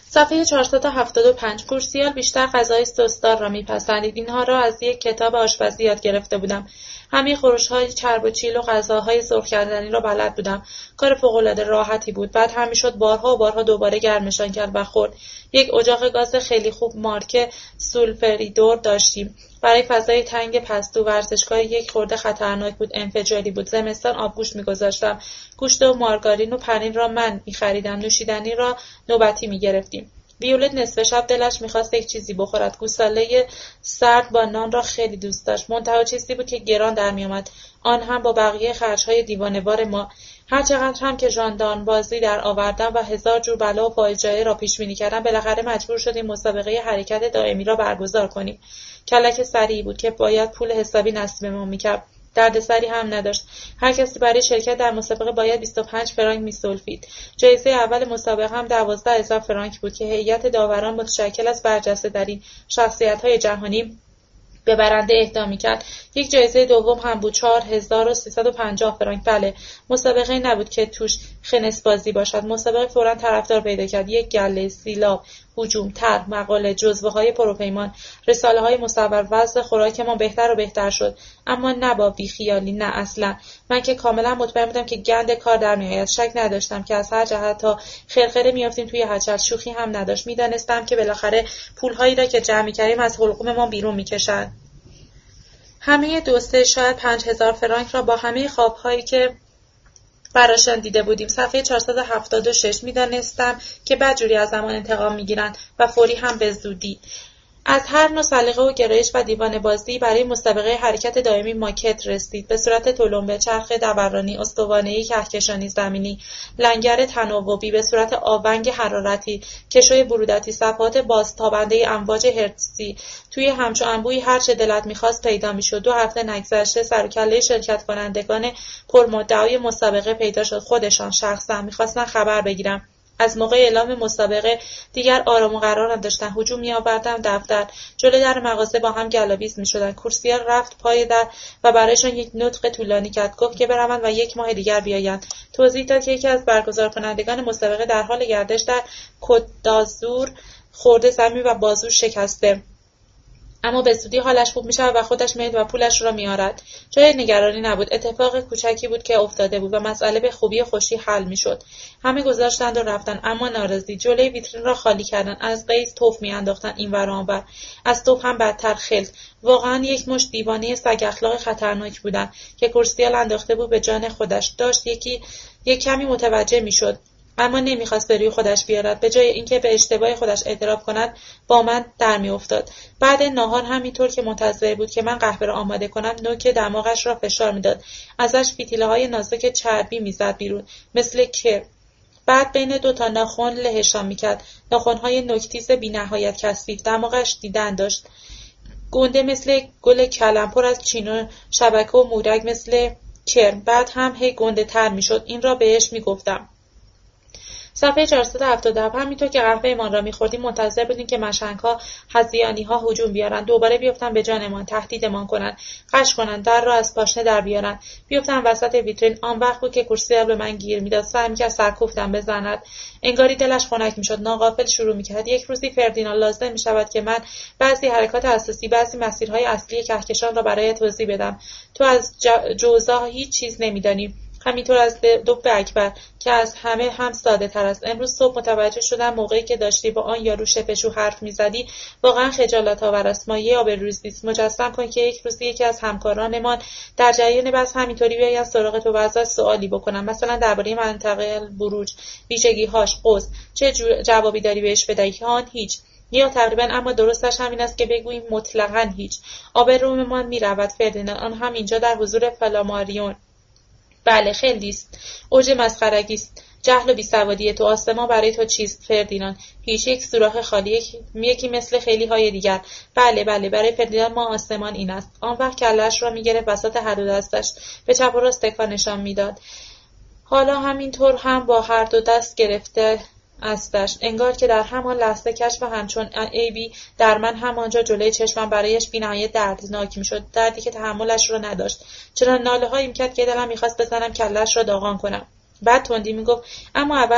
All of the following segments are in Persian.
صفحه 475. کورسیال بیشتر غذای سسدار را میپسندید. اینها را از یک کتاب آشپزی یاد گرفته بودم. همه خورش‌های چرب و چیل و غذاهای سرخ کردنی را بلد بودم. کار فوق‌العاده راحتی بود. بعد هم میشد بارها و بارها دوباره گرمشان کرد و خورد. یک اجاق گاز خیلی خوب مارک سولفریدور داشتیم. برای فضای تنگ پستو ورزشگاه یک خورده خطرناک بود، انفجاری بود. زمستان آبگوشت می‌گذاشتم. گوشت و مارگارین و پنیر را من می‌خریدم. نوشیدنی را نوبتی می‌گرفتیم. ویولت نصف شب دلش می‌خواست یک چیزی بخورد. گوساله سرد با نان را خیلی دوست داشت. منتها چیزی بود که گران در می‌آمد. آن هم با بقیه خرج‌های دیوانه‌وار ما. هر چقدر هم که ژاندارمبازی در آوردم و هزار جور بلا و فاجعه را پیش‌بینی کردم، بالاخره مجبور شدیم مسابقه حرکت دائمی را برگزار کنیم. کلک سریعی بود که باید پول حسابی نصیب ما می‌کرد. دردسری هم نداشت. هر کسی برای شرکت در مسابقه باید 25 فرانک می‌سلفید. جایزه اول مسابقه هم 12,000 فرانک بود که هیئت داوران متشکل از برجسته‌ترین شخصیت‌های جهانی به برنده اهدا می‌کرد. یک جایزه دوم هم بود، 4,350 فرانک. بله، مسابقه نبود که توش خنس‌بازی باشد. مسابقه فوراً طرفدار پیدا کرد. یک گله، سیلاب، هجوم، طرح، مقاله، جزوه‌های پروپیمان، رساله‌های مصور. وضع خوراکمان بهتر و بهتر شد، اما نه با بیخیالی، نه اصلا. من که کاملا مطمئن بودم که گند کار در می‌آید. شک نداشتم که از هر جهت تا خرخره می‌افتیم توی هچل. شوخی هم نداشت. می‌دانستم که بالاخره پول‌هایی را که جمع می‌کردیم از حلقوممان بیرون می‌کشند. همه 2 شاید 5,000 فرانک را با همه خواب‌هایی که براشان دیده بودیم. صفحه 476. می‌دانستم که بدجوری از زمان انتقام می‌گیرند و فوری هم به زودی. از هر نوع سلیقه و گرایش و دیوانه‌بازی برای مسابقه حرکت دائمی ماکت رسید، به صورت تلمبه، چرخ دورانی، استوانه‌ای کهکشانی زمینی، لنگر تناوبی به صورت آونگ حرارتی، کشوی برودتی، صفحات بازتابنده امواج هرتزی. توی همچو انبوهی هر چه دلت می‌خواست پیدا می‌شد. 2 هفته نگذشته سر و کله شرکت کنندگان پرمدعای مسابقه پیدا شد. خودشان شخصا می‌خواستن خبر بگیرم. از موقع اعلام مسابقه دیگر آرام و قرار نداشتند. هجوم می‌آوردند دفتر. جلوی در مغازه با هم گلاویز می‌شدند. کورسیال رفت پای در و برایشان یک نطق طولانی کرد. گفت که بروند و 1 ماه دیگر بیایند. توضیح داد که یکی از برگزار کنندگان مسابقه در حال گردش در کت دازور خورده زمین و بازو شکسته، اما به زودی حالش خوب می‌شود و خودش می‌آید و پولش را می‌آورد. جای نگرانی نبود. اتفاق کوچکی بود که افتاده بود و مسئله به خوبی و خوشی حل می‌شد. همه گذاشتند و رفتند، اما ناراضی. جلوی ویترین را خالی کردند. از قیس تف می‌انداختند اینور و آنور. از تف هم بدتر خلط. واقعاً یک مشت دیوانه سگ اخلاق خطرناک بودند که کورسیال انداخته بود به جان خودش. داشت یک کمی متوجه می‌شد، اما نمی‌خواست به روی خودش بیارد. به جای اینکه به اشتباه خودش اعتراف کند، با من در می‌افتاد. بعد ناهار همینطور که منتظر بود که من قهوه را آماده کنم، نوک دماغش را فشار می‌داد. ازش فتیله‌های نازک چربی می‌زد بیرون، مثل کر. بعد بین 2 تا ناخن لهشان می‌کرد. ناخن‌های نوک‌تیز بی‌نهایت کثیف. دماغش دیدن داشت. گنده مثل گل کلم، پر از چین و شبکه و مورگ مثل کرم. بعد هم هی گنده‌تر می‌شد. این را بهش می‌گفتم. صفحه 477. همینطور که قهوه‌مان را می‌خوردیم منتظر بودیم که مشنگ‌ها، هذیانی‌ها هجوم بیارند، دوباره بیفتند به جانمان، تهدیدمان کنند، غش کنند، در را از پاشنه در بیارند، بیفتند وسط ویترین. آن وقت بود که کورسیال به من گیر می‌داد، سعی می‌کرد سرکوفتم بزند. انگاری دلش خنک می‌شد. ناغافل شروع می‌کرد: یک روزی فردیناند، لازم می‌شود که من بعضی حرکات اساسی، بعضی مسیرهای اصلی کهکشان را برایت توضیح بدم. تو از جوزا هیچ چیز نمی‌دانی. همینطور از دب اکبر که از همه هم ساده تر است. امروز صبح متوجه شدم موقعی که داشتی با آن یارو شپشو حرف میزدی واقعا خجالت آور است. مایه آبروریزی است. مجسم کن که یک روزی یکی از همکارانمان در جریان بحث همینطوری بیاید سراغ تو و ازش سوالی بکنم، مثلا درباره منطقه بروج، ویژگی‌هاش، قوس. چه جوابی داری بهش بدهی؟ آن هیچ، یا تقریبا، اما درستش همین است که بگوییم مطلقاً هیچ. آبرومان میرود فردیناند، آن هم اینجا در حضور فلاماریون. بله، خیلی است. اوج مسخرگی است. جهل و بیسوادی تو. آسمان برای تو چیست فردیناند؟ هیچ. یک سوراخ خالی، یکی مثل خیلی های دیگر. بله برای فردیناند ما آسمان این است. آن وقت کله‌اش را می‌گرفت وسط هر دو دستش، به چپ و راست تکانشان میداد. حالا همینطور هم با هر دو دست گرفته استش، انگار که در همان لحظه کشف همچون عیبی در من همانجا جلوی چشمم برایش بی‌نهایت دردناک می‌شد، دردی که تحملش را نداشت. چرا ناله‌هایی می‌کرد که دلم می‌خواست بزنم کله‌اش را داغان کنم. بعد تندی می‌گفت: اما اول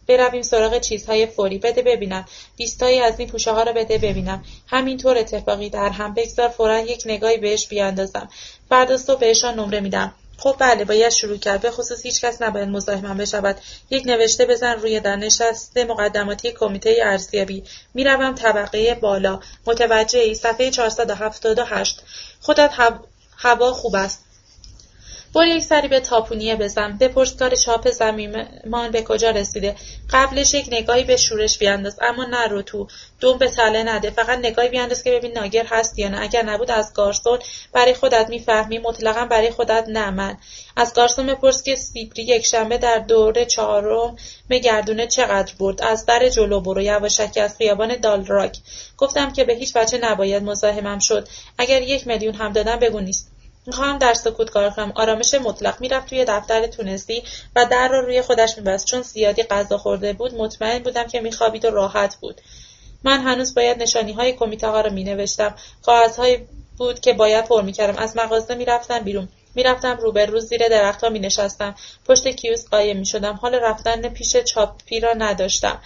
برویم سراغ چیزهای فوری. بده ببینم. 20 تایی از این پوشه‌ها را بده ببینم. همینطور اتفاقی در هم بگذار فوراً یک نگاهی بهش بیاندازم. فردا صبح بهشان نمره میدم. خب بله، باید شروع کرد. به خصوص هیچ کس نباید مزاحمم بشود. یک نوشته بزن روی در نشست مقدماتی کمیته ارزیابی. میروم طبقه بالا. متوجهی؟ صفحه 478. خودت هوا خوب است. برو یک سری به تاپونیه بزن. بپرس کار چاپ زمینمان به کجا رسیده. قبلش یک نگاهی به شورش بیانداز، اما نرو تو. دوم به تله نده. فقط نگاهی بیانداز که ببین ناگر هست یا نه. اگر نبود از گارسون برای خودت میفهمی. مطلقاً برای خودت نه. من از گارسون بپرس که سیبری یک شنبه در دوره 4 گردونه چقدر برد. از در جلو برو. یواشکی از خیابان دالراک. گفتم که به هیچ وجه نباید مزاحمم شد. اگر 1 میلیون هم دادم بگو نیست. میخواهم در سکوت کار کنم. آرامش مطلق. میرفت توی دفتر تونسی و در را روی خودش میبست. چون زیادی غذا خورده بود مطمئن بودم که میخوابید و راحت بود. من هنوز باید نشانی‌های کمیته ها را مینوشتم. کاغذهایی بود که باید پر میکردم. از مغازه میرفتم بیرون. میرفتم روبرو زیر درختها مینشستم. پشت کیوسک قایم میشدم. حال رفتن پیش چاپی را نداشتم.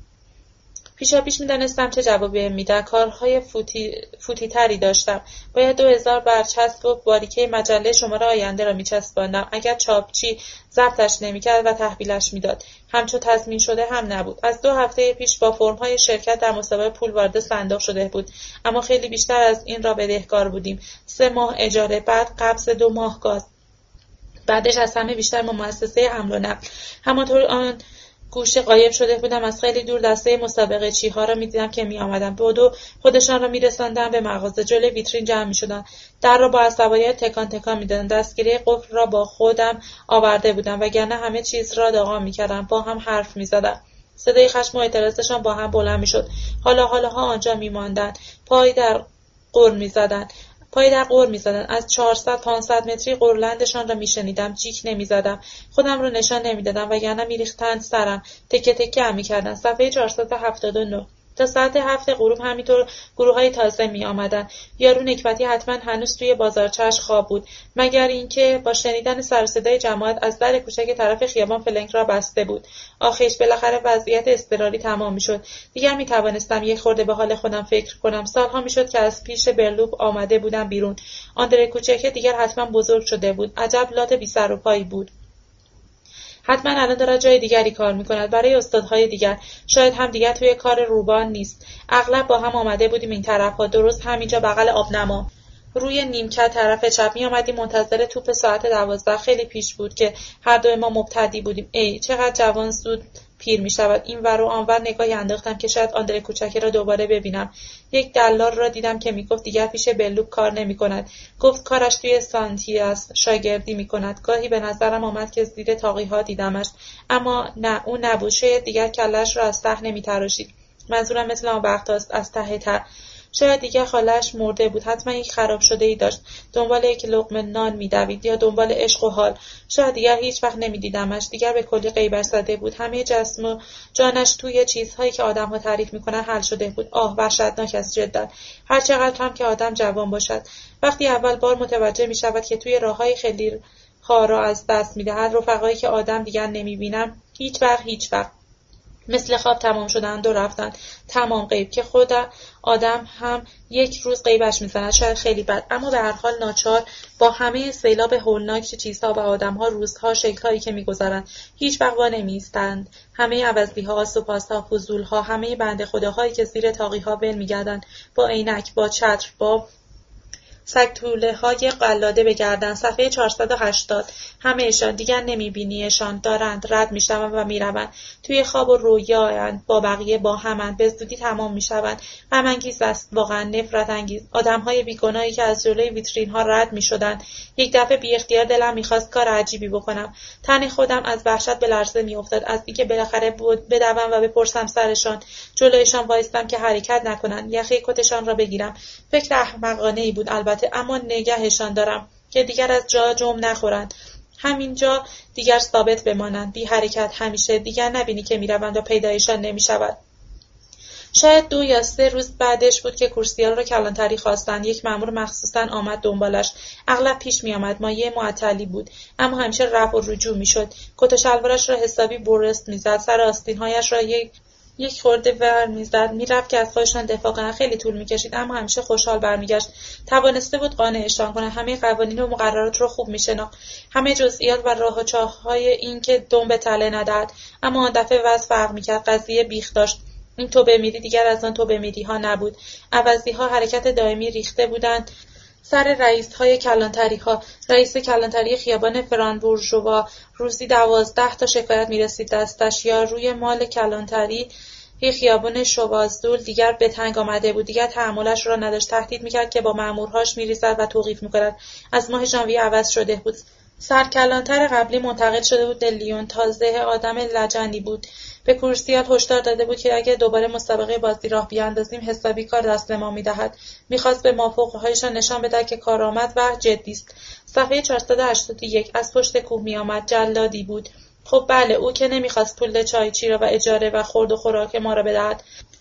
پیشاپیش میدانستم چه جوابی میده. کارهای فوتی تری داشتم. باید 2000 برچسب و باریکه مجله شماره آینده را میچسباندم. اگر چاپچی ضبطش نمیکرد و تحویلش میداد. همچون تضمین شده هم نبود. از 2 هفته پیش با فرمهای شرکت در مسابقه پول وارد صندوق شده بود. اما خیلی بیشتر از این را بدهکار بودیم. 3 ماه اجاره، بعد قبض 2 ماه گاز. بعدش از همه بیشتر مؤسسه حمل و نقل. همانطور آن گوشه قایم شده بودم. از خیلی دور دسته مسابقه چی‌ها را می‌دیدم که می‌آمدند. بدو خودشان را می‌رساندند به مغازه. جلوی ویترین جمع می‌شدند. در را با عصبانیت تکان تکان می‌دادند. دستگیره قفل را با خودم آورده بودم وگرنه همه چیز را داغان می‌کردم. با هم حرف می‌زدند. صدای خشم و اعتراضشان با هم بلند می‌شد. حالاها آنجا می‌ماندند. پای در قور می‌زدند. از 400-500 متری قرلندشان را می‌شنیدم. جیک نمی‌زدم. خودم را نشان نمی‌دادم وگرنه می‌ریختند سرم. تکه تکه هم می‌کردند. صفحه 479. تا ساعت 7 غروب همینطور گروه‌های تازه می‌آمدند. یارو نکبتی حتما هنوز توی بازارچه‌اش خواب بود. مگر اینکه با شنیدن سر و صدای جماعت از در کوچک طرف خیابان فلنک را بسته بود. آخیش بالاخره وضعیت اضطراری تمام می‌شد. دیگر می‌توانستم یک خورده به حال خودم فکر کنم. سال‌ها می‌شد که از پیش برلوب آمده بودم بیرون. آندره کوچک دیگر حتما بزرگ شده بود. عجب لات بی سر و پایی بود. حتما الان دارد جای دیگری کار میکند. برای استادهای دیگر. شاید هم دیگر توی کار روبان نیست. اغلب با هم آمده بودیم این طرف‌ها. درست همینجا بغل آبنما. روی نیمکت طرف چپ می‌آمدیم منتظر توپ ساعت 12. خیلی پیش بود که هر دوی ما مبتدی بودیم. ای چقدر جوان زود پیر می‌شود. این ور و آنور نگاهی انداختم که شاید آندره کوچکی را دوباره ببینم. یک دلال را دیدم که میگفت دیگر پیش بلوب کار نمی‌کند. گفت کارش توی سانتی است. شاگردی می‌کند. گاهی به نظرم آمد که زیر طاقی‌ها دیدمش. اما نه، او نبود. شاید دیگر کله‌اش را از ته نمی‌تراشید. منظورم مثل آن وقتاست، از ته. شاید دیگر خاله‌اش مرده بود. حتما یک خراب شده‌ای داشت. دنبال یک لقمه نان می‌دوید یا دنبال عشق و حال. شاید دیگر هیچ وقت نمی‌دیدمش. دیگر به کلی غیبش زده بود. همه جسم و جانش توی چیزهایی که آدم‌ها تعریف می‌کنن حل شده بود. آه، وحشتناک است جدا. هر چقدر هم که آدم جوان باشد. وقتی اول بار متوجه می‌شود که توی راه‌های خیلی ها را از دست می‌دهد، رفقایی که آدم دیگر نمی‌بینم، هیچ وقت مثل خواب تمام شدند و رفتند. تمام غیب که خود آدم هم یک روز غیبش میزند. شاید خیلی بد، اما به هر حال ناچار با همه سیلاب هولناک چیزها و آدمها، روزها، شکل‌هایی که میگذرند هیچ وقت وا نمی‌ایستند. همه عوضی‌ها، سوپاس‌ها، فضول‌ها، همه بنده خداهایی که زیر طاقی‌ها ول می‌گردند با عینک، با چتر، با سگ‌توله‌های قلاده به گردن. صفحه 480. همه‌شان دیگر نمی‌بینی‌شان. دارند رد می‌شوند و می‌روند. توی خواب و رویااند. با بقیه با همند. به زودی تمام می‌شوند. غم‌انگیز است واقعا، نفرت انگیز. آدم‌های بیگناهی که از جلوی ویترین‌ها رد می‌شدند. یک دفعه بی اختیار دلم می‌خواست کار عجیبی بکنم. تن خودم از وحشت به لرزه می‌افتاد. از اینکه بالاخره بدوم و بپرسم سرشان. جلویشان وایستم که حرکت نکنند. یخه کتشان را بگیرم. فکر احمقانه‌ای بود البته، اما نگهشان دارم که دیگر از جا جم نخورند. همینجا دیگر ثابت بمانند. بی حرکت همیشه. دیگر نبینی که میروند و پیدایشان نمیشود. شاید 2 یا 3 روز بعدش بود که کورسیال را کلانتری خواستن. یک مأمور مخصوصاً آمد دنبالش. اغلب پیش می‌آمد مایه معطلی بود، اما همیشه رفع و رجوع می‌شد. کت و شلوارش را حسابی برست می‌زد، سر آستین‌هایش را یک خورده ور می‌زد. می‌رفت که از خودشان دفاع کنند. خیلی طول می‌کشید، اما همیشه خوشحال برمیگشت. توانسته بود قانعشان کند. همه قوانین و مقررات را خوب می‌شناخت، همه جزئیات و راه و چاه‌های این که دم به تله ندهد. اما آن دفعه وضع فرق می‌کرد. قضیه بیخ داشت. این تو بمیری دیگر از آن تو بمیری ها نبود. عوضی‌ها حرکت دائمی ریخته بودند سر رئیس‌های کلانتری‌ها. رئیس کلانتری خیابان فرانبورژوا روزی 12 تا شکایت می‌رسید دستش، یا روی مال کلانتری خیابان شوازدول دیگر به تنگ آمده بود. دیگر تحملش را نداشت. تهدید می‌کرد که با مأمورهاش می‌ریزد و توقیف می‌کند. از ماه ژانویه عوض شده بود. سرکلانتر قبلی منتقل شده بود لیون. تازه آدم لجنی بود. به کورسیال هشدار داده بود که اگر دوباره مسابقه بازی راه بیاندازیم حسابی کار دست ما می‌دهد. می‌خواست به مافوقه‌هایشان نشان بدهد که کارآمد و جدی است. صفحه 481. از پشت کوه می‌آمد. جلادی بود. خب بله، او که نمی‌خواست پول چایچی را و اجاره و خورد و خوراک ما را بدهد.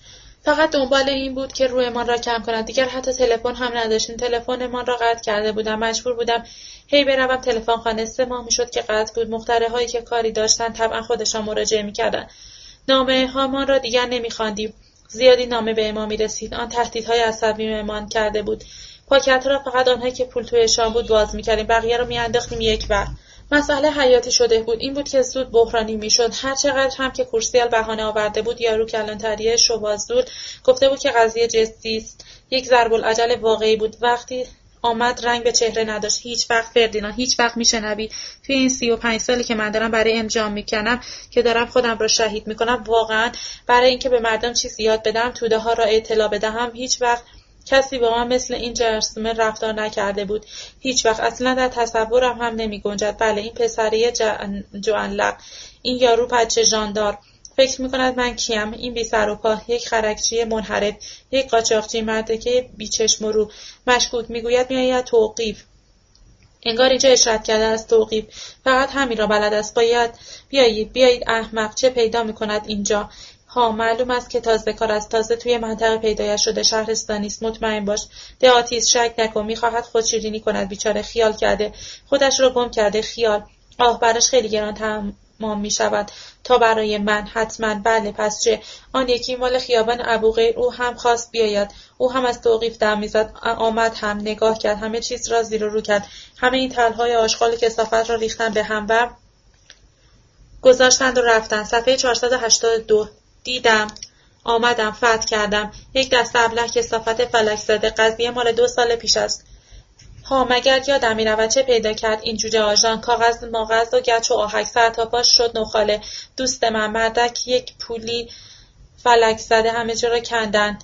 فقط دنبال این بود که رویمان را کم کند. دیگر حتی تلفن هم نداشتیم. تلفنمان را قطع کرده بودم. مجبور بودم هی بروم تلفنخانه. 3 ماه میشد که قطع بود. مخترع‌هایی که کاری داشتند طبعا خودشان مراجعه می‌کردند. نامه‌هامان را دیگر نمی‌خواندیم. زیادی نامه به ما می‌رسید. آن تهدیدهای عصبی‌مان کرده بود. پاکت‌ها را فقط آنهایی که پول تویشان بود باز می‌کردیم. بقیه را می‌انداختیم یکبر. مسئله حیاتی شده بود. این بود که زود بحرانی میشد. هر چقدر هم که کورسیال بهانه آورده بود، یارو کلانتری شوازدول گفته بود که قضیه جدی است. یک ضرب‌الاجل واقعی بود. وقتی آمد رنگ به چهره نداشت. هیچ وقت فردیناند، هیچ وقت میشنوی؟ توی این 35 سالی که من دارم برای امجام میکنم، که دارم خودم را شهید میکنم، واقعا برای اینکه به مردم چیزی یاد بدم، توده ها را اطلاع بدهم، هیچ وقت کسی با من مثل این جرثومه رفتار نکرده بود. هیچ وقت. اصلا در تصورم هم نمی گنجد. بله، این پسره جوانلق، این یارو پچه ژاندار، فکر می‌کند من کیم؟ این بی سر و پا، یک خرکچی منحرف، یک قاچاقچی، مردکه بی چشم و رو. مشکوک میگوید میآید توقیف. انگار اینجا اشارت کرده از توقیف. فقط همین را بلد است. بیایید احمق، چه پیدا می‌کند اینجا؟ ها، معلوم است که تازه کار است. تازه توی منطقه پیدایش شده. شهرستانی است. مطمئن باش. دهاتی است. شک نکن. می‌خواهد خودشیرینی کند. بیچاره خیال کرده. خودش را گم کرده. خیال. براش خیلی گران تمام می‌شود. تا برای من. حتما. بله، پس چه؟ آن یکی مال خیابان ابوقیر، او هم خواست بیاید. او هم از توقیف دم می‌زد. آمد هم نگاه کرد. همه چیز را زیر و رو کرد. همه این تلهای آشغال کثافت را ریختن به هم و گذاشتند و رفتند. صفحه 482. دیدم. آمدم. فتح کردم. یک دسته ابله کثافت فلک زده. قضیه مال 2 سال پیش است. ها، مگر یادم می‌رود چه پیدا کرد این جوجه آژان؟ کاغذ ماغذ و گچ و آهک. سر تا پاش شد نخاله. دوست من، مردک یک پولی فلک زده. همه جا را کندند.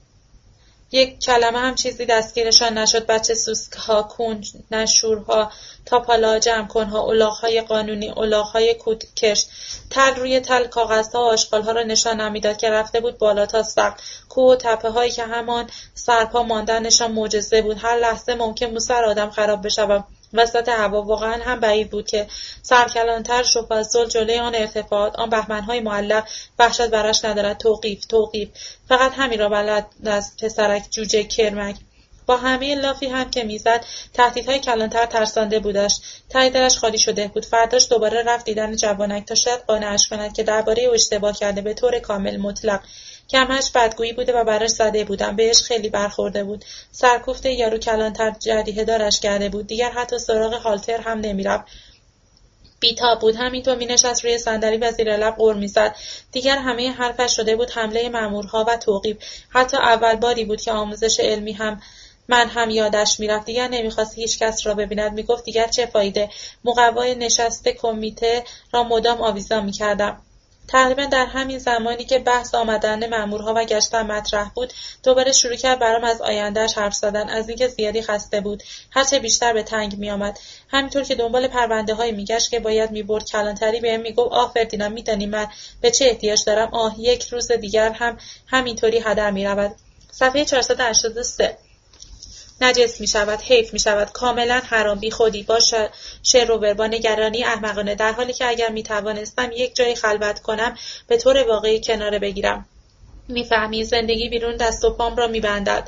یک کلمه هم چیزی دستگیرشان نشد. بچه سوسک‌ها، کون نشورها، تاپالا، جمع‌کنها، الاغ‌های قانونی، الاغ‌های کودکش. تل روی تل کاغذها و آشغال‌ها را نشانم می‌داد که رفته بود بالا تا سقف. کوه و تپه‌هایی که همان سرپا ماندنشان معجزه بود. هر لحظه ممکن بود سر آدم خراب بشود. وسط هوا. واقعا هم بعید بود که سرکلانتر شوفازدول جلوی آن ارتفاعات، آن بهمن‌های معلق وحشت برش ندارد. توقیف. فقط همین را بلد است پسرک جوجه کرمک. با همه لافی هم که میزد، تهدیدهای کلانتر ترسانده بودش. ته دلش خالی شده بود. فرداش دوباره رفت دیدن جوانک تا شاید قانعش کند که درباره او اشتباه کرده. به طور کامل، مطلق. کمش بدگویی بوده و براش زده بودم. بهش خیلی برخورده بود. سرکوفت یارو کلانتر جریحه دارش کرده بود. دیگر حتی سراغ هالتر هم نمیرفت. بی‌تاب بود. همینطور می‌نشست روی صندلی و زیر لب غر می‌زد. دیگر همه حرفش شده بود حمله مأمورها و توقیف. حتی اول باری بود که آموزش علمی من هم یادش میرفت. دیگر نمیخواست هیچ کس را ببیند. میگفت دیگر چه فایده؟ مقوای نشست کمیته را مدام آویزان میکردم. تقریبا در همین زمانی که بحث آمدن مأمورها و گشتن مطرح بود، دوباره شروع کرد برام از آینده‌اش حرف زدن. از اینکه زیادی خسته بود. هرچه بیشتر به تنگ میآمد. همینطور که دنبال پرونده‌هایی میگشت که باید میبرد کلانتری، بهم میگفت آه فردیناند، میدانی من به چه احتیاج دارم؟ آه، یک روز دیگر هم همینطوری هدر میرود. صفحه 483. نجس میشود، حیف میشود، کاملا حرام، بی خودی، با شروور، با نگرانی احمقانه، در حالی که اگر میتوانستم یک جای خلوت کنم به طور واقعی کناره بگیرم. میفهمی زندگی بیرون دست و پام را میبندد،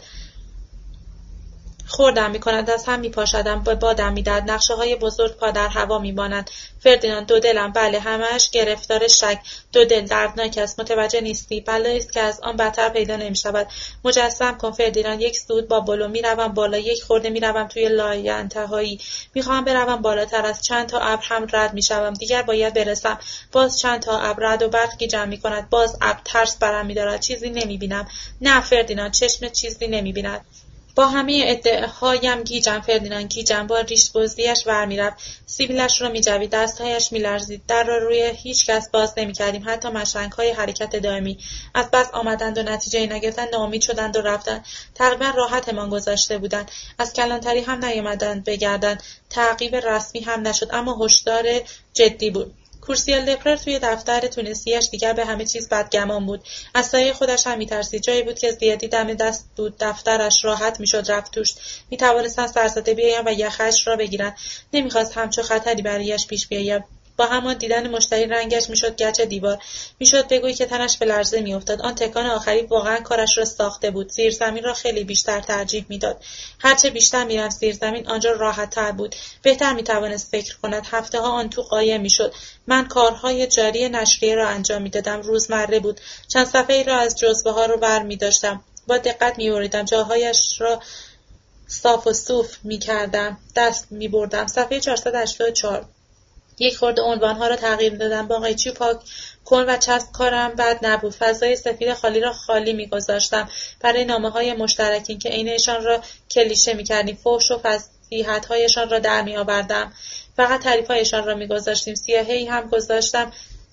خوردم میکند، از هم میپاشدم، به بادم میدهد، نقشه های بزرگ پا در هوا میمانند. فردیناند، دو دلم، بله، همه‌اش گرفتار شک. دو دل دردناک است، متوجه نیستی؟ بلایی است که از آن بدتر پیدا نمیشود. مجسم کن فردیناند، یک صعود با بلو، میروم بالا، یک خورده میروم توی لاینتهایی، میخواهم بروم بالاتر، از چند تا ابر هم رد میشوم، دیگر باید برسم، باز چند تا ابر، رعد و برقی جمع میکند، باز ابر، ترس برم میدارد، چیزی نمیبینم. نه فردیناند، چشمت چیزی نمیبیند. با همه ادعاهایم گیجم فردیناند، گیجم. با ریش‌بزی‌اش ورمی‌رفت، سیبیلش را می‌جوید، دستهایش می‌لرزید. در را روی هیچ کس باز نمی‌کردیم، حتی مشنگ‌های حرکت دائمی. از بس آمدند و نتیجه‌ای نگرفتند ناامید شدند و رفتند. تقریبا راحتمان گذاشته بودند. از کلانتری هم نیامدند بگردند. تعقیب رسمی هم نشد، اما هشدار جدی بود. کورسیال لپرر توی دفتر تونسیش دیگر به همه چیز بدگمان بود. از سایه خودش هم می‌ترسید. جایی بود که زیادی دم دست بود، دفترش راحت میشد رفت توش. میتوانستند سرزده بیایند و یخش را بگیرند. نمیخواست همچو خطری برایش پیش بیاید. با همان دیدن مشتری رنگش میشد گچ دیوار. میشد بگویی که تنش به لرزه میافتاد. آن تکان آخری واقعا کارش را ساخته بود. زیرزمین را خیلی بیشتر ترجیح میداد. هرچه بیشتر میرفت زیرزمین، آنجا راحت‌تر بود. بهتر میتوانست فکر کند. هفته‌ها آن تو قایم میشد. من کارهای جاری نشریه را انجام میدادم. روزمره بود. چند صفحه‌ای را از جزوه‌ها رو برمی‌داشتم. با دقت می‌بریدم. جاهایش را صاف و صوف می‌کردم. دست می‌بردم. صفحه 484. یک خورده عنوان‌ها را تغییر می‌دادم. با قیچی پاک کن و چسب کارم بد نبود. فضای سفید خالی را خالی می‌گذاشتم برای نامه‌های مشترکین که عینشان را کلیشه می‌کردیم. فحش و فضیحت‌هایشان را در می‌آوردم. فقط تعریف‌هایشان را می‌گذاشتیم. سیاهی هم گذاشتم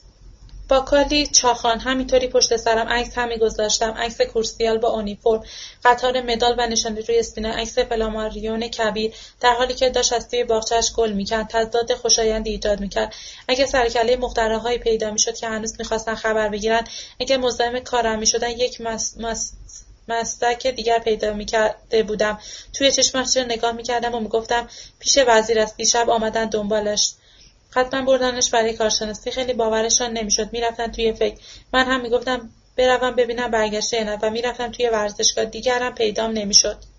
با کلی چاخان. همینطوری پشت سرم عکس هم می‌گذاشتم. عکس کورسیال با اونیفرم، قطار مدال و نشانی روی سینه، عکس فلاماریون کبیر، در حالی که داشت از توی باغچه‌اش گل می‌کند. تضاد خوشایندی ایجاد می‌کرد. اگه سرکله مخترع‌هایی پیدا می‌شد که هنوز می‌خواستن خبر بگیرن، اگه مزاحم کارم می‌شدن، یک مستک دیگر پیدا می‌کرده بودم. توی چشمش نگاه می‌کردم و می‌گفتم پیش وزیر است. دیشب آمدن دنبالش. حتما بردنش برای کارشناسی. خیلی باورشان نمیشد. میرفتن توی فکر. من هم میگفتم بروم ببینم برگشته یا نه و میرفتم توی ورزشگاه. دیگرم پیدام نمیشد.